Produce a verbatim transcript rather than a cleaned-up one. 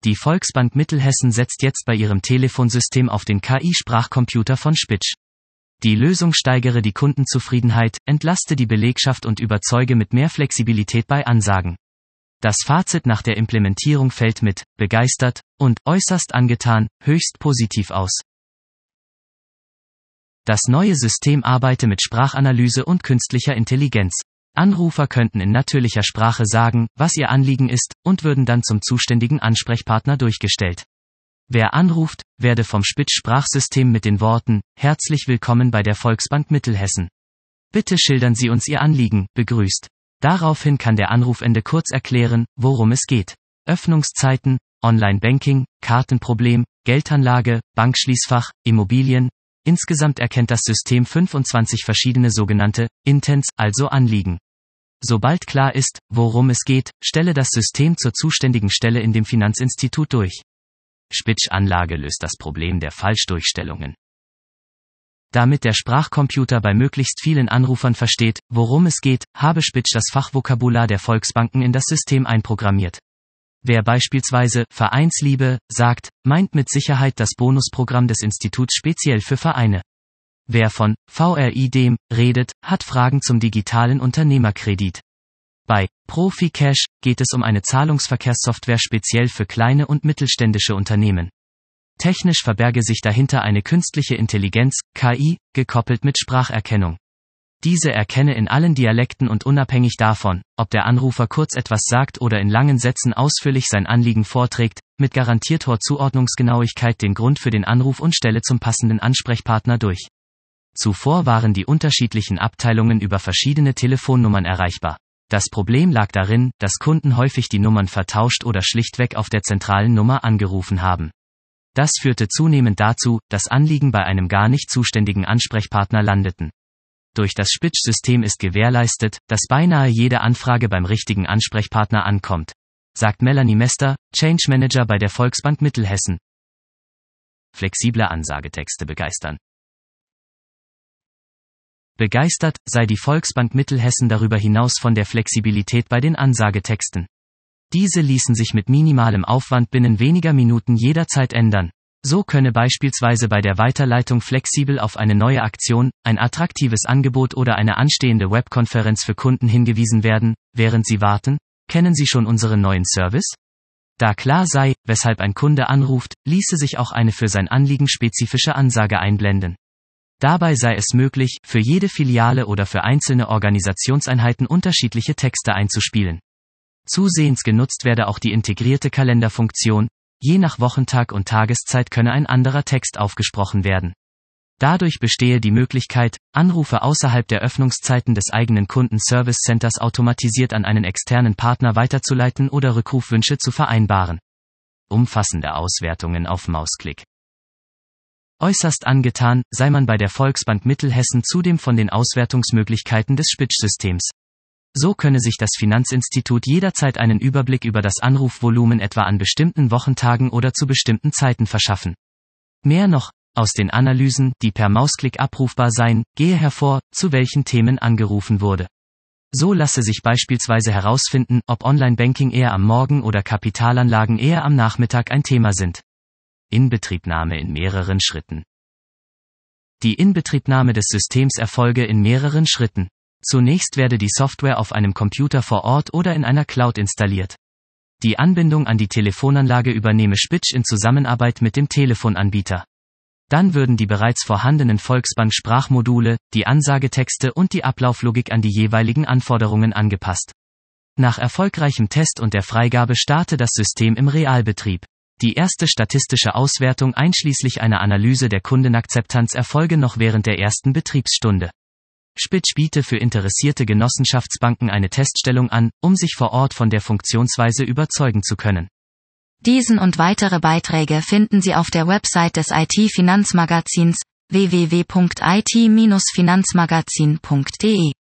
Die Volksbank Mittelhessen setzt jetzt bei ihrem Telefonsystem auf den K I-Sprachcomputer von Spitsch. Die Lösung steigere die Kundenzufriedenheit, entlaste die Belegschaft und überzeuge mit mehr Flexibilität bei Ansagen. Das Fazit nach der Implementierung fällt mit begeistert und äußerst angetan höchst positiv aus. Das neue System arbeite mit Sprachanalyse und künstlicher Intelligenz. Anrufer könnten in natürlicher Sprache sagen, was ihr Anliegen ist, und würden dann zum zuständigen Ansprechpartner durchgestellt. Wer anruft, werde vom Spitsch-Sprachsystem mit den Worten »Herzlich willkommen bei der Volksbank Mittelhessen. Bitte schildern Sie uns Ihr Anliegen«, begrüßt. Daraufhin kann der Anrufende kurz erklären, worum es geht. Öffnungszeiten, Online-Banking, Kartenproblem, Geldanlage, Bankschließfach, Immobilien. Insgesamt erkennt das System fünfundzwanzig verschiedene sogenannte Intents, also Anliegen. Sobald klar ist, worum es geht, stelle das System zur zuständigen Stelle in dem Finanzinstitut durch. Spitsch-Anlage löst das Problem der Falschdurchstellungen. Damit der Sprachcomputer bei möglichst vielen Anrufern versteht, worum es geht, habe Spitsch das Fachvokabular der Volksbanken in das System einprogrammiert. Wer beispielsweise Vereinsliebe sagt, meint mit Sicherheit das Bonusprogramm des Instituts speziell für Vereine. Wer von V R I dem redet, hat Fragen zum digitalen Unternehmerkredit. Bei Profi-Cash geht es um eine Zahlungsverkehrssoftware speziell für kleine und mittelständische Unternehmen. Technisch verberge sich dahinter eine künstliche Intelligenz, K I, gekoppelt mit Spracherkennung. Diese erkenne in allen Dialekten und unabhängig davon, ob der Anrufer kurz etwas sagt oder in langen Sätzen ausführlich sein Anliegen vorträgt, mit garantiert hoher Zuordnungsgenauigkeit den Grund für den Anruf und stelle zum passenden Ansprechpartner durch. Zuvor waren die unterschiedlichen Abteilungen über verschiedene Telefonnummern erreichbar. Das Problem lag darin, dass Kunden häufig die Nummern vertauscht oder schlichtweg auf der zentralen Nummer angerufen haben. Das führte zunehmend dazu, dass Anliegen bei einem gar nicht zuständigen Ansprechpartner landeten. Durch das Spitsch-System ist gewährleistet, dass beinahe jede Anfrage beim richtigen Ansprechpartner ankommt, sagt Melanie Mester, Change Manager bei der Volksbank Mittelhessen. Flexible Ansagetexte begeistern. Begeistert sei die Volksbank Mittelhessen darüber hinaus von der Flexibilität bei den Ansagetexten. Diese ließen sich mit minimalem Aufwand binnen weniger Minuten jederzeit ändern. So könne beispielsweise bei der Weiterleitung flexibel auf eine neue Aktion, ein attraktives Angebot oder eine anstehende Webkonferenz für Kunden hingewiesen werden, während sie warten. Kennen Sie schon unseren neuen Service? Da klar sei, weshalb ein Kunde anruft, ließe sich auch eine für sein Anliegen spezifische Ansage einblenden. Dabei sei es möglich, für jede Filiale oder für einzelne Organisationseinheiten unterschiedliche Texte einzuspielen. Zusehends genutzt werde auch die integrierte Kalenderfunktion. Je nach Wochentag und Tageszeit könne ein anderer Text aufgesprochen werden. Dadurch bestehe die Möglichkeit, Anrufe außerhalb der Öffnungszeiten des eigenen Kundenservice Centers automatisiert an einen externen Partner weiterzuleiten oder Rückrufwünsche zu vereinbaren. Umfassende Auswertungen auf Mausklick. Äußerst angetan sei man bei der Volksbank Mittelhessen zudem von den Auswertungsmöglichkeiten des Spitsch-Systems. So könne sich das Finanzinstitut jederzeit einen Überblick über das Anrufvolumen etwa an bestimmten Wochentagen oder zu bestimmten Zeiten verschaffen. Mehr noch, aus den Analysen, die per Mausklick abrufbar seien, gehe hervor, zu welchen Themen angerufen wurde. So lasse sich beispielsweise herausfinden, ob Online-Banking eher am Morgen oder Kapitalanlagen eher am Nachmittag ein Thema sind. Inbetriebnahme in mehreren Schritten. Die Inbetriebnahme des Systems erfolge in mehreren Schritten. Zunächst werde die Software auf einem Computer vor Ort oder in einer Cloud installiert. Die Anbindung an die Telefonanlage übernehme Spitsch in Zusammenarbeit mit dem Telefonanbieter. Dann würden die bereits vorhandenen Volksbank-Sprachmodule, die Ansagetexte und die Ablauflogik an die jeweiligen Anforderungen angepasst. Nach erfolgreichem Test und der Freigabe starte das System im Realbetrieb. Die erste statistische Auswertung einschließlich einer Analyse der Kundenakzeptanz erfolge noch während der ersten Betriebsstunde. Spitsch biete für interessierte Genossenschaftsbanken eine Teststellung an, um sich vor Ort von der Funktionsweise überzeugen zu können. Diesen und weitere Beiträge finden Sie auf der Website des I T-Finanzmagazins w w w punkt i t Bindestrich finanzmagazin punkt d e.